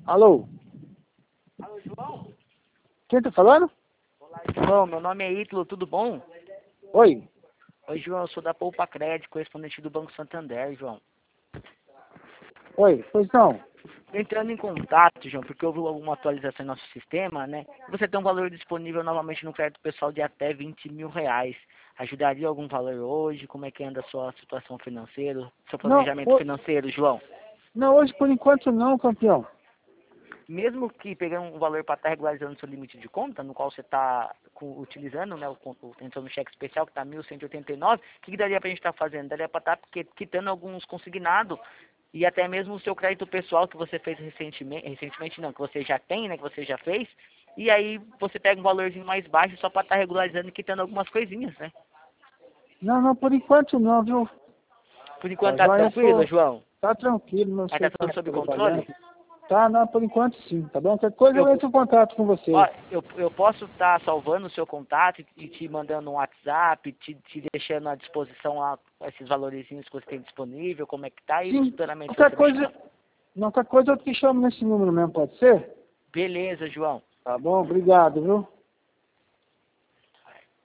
Alô? Alô, João? Quem tá falando? Olá, João. Meu nome é Ítalo, tudo bom? Oi. Oi, João. Eu sou da Poupa Crédito, correspondente do Banco Santander, João. Oi, pois não. Entrando em contato, João, porque houve alguma atualização em nosso sistema, né? Você tem um valor disponível novamente no crédito pessoal de até R$ 20.000. Ajudaria algum valor hoje? Como é que anda a sua situação financeira, seu Não, planejamento financeiro, João? não, hoje por enquanto não, campeão. Mesmo que pegando um valor para estar regularizando seu limite de conta, no qual você está utilizando, né, entrando no cheque especial que está 1.189, o que daria para a gente estar fazendo? Daria para estar quitando alguns consignados e até mesmo o seu crédito pessoal que você fez recentemente não, que você já tem, né, que você já fez, e aí você pega um valorzinho mais baixo só para estar regularizando e quitando algumas coisinhas, né? Não, não, por enquanto não, viu? Por enquanto Tá, tá joia, tranquilo, João? tá tranquilo, não Mas sei tá o que tudo tá sob trabalhando. controle? Tá, não, por enquanto sim, tá bom? Qualquer coisa eu Eu, entro em contato com Ó, vocês. eu posso estar salvando o seu contato e te mandando um WhatsApp, te deixando à disposição lá esses valorzinhos que você tem disponível, como é que tá, e Sim, futuramente qualquer você me coisa, chama. não, qualquer coisa eu te chamo nesse número mesmo, pode ser? Beleza, João. Tá bom, obrigado, viu?